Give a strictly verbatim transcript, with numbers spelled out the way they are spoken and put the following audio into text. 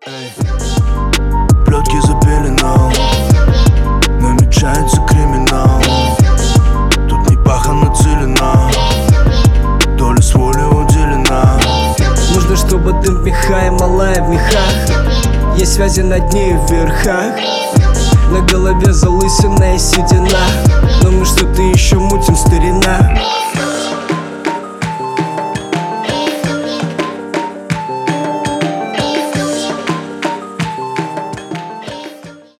Эй. Плетки за пеленом, намечается криминал. Тут не паха нацелена, доля с воли уделена. Нужно, чтобы дым в меха и малая в мехах. Есть связи на дне и в верхах. На голове залысина и седина, но мы что-то еще мутим, старина.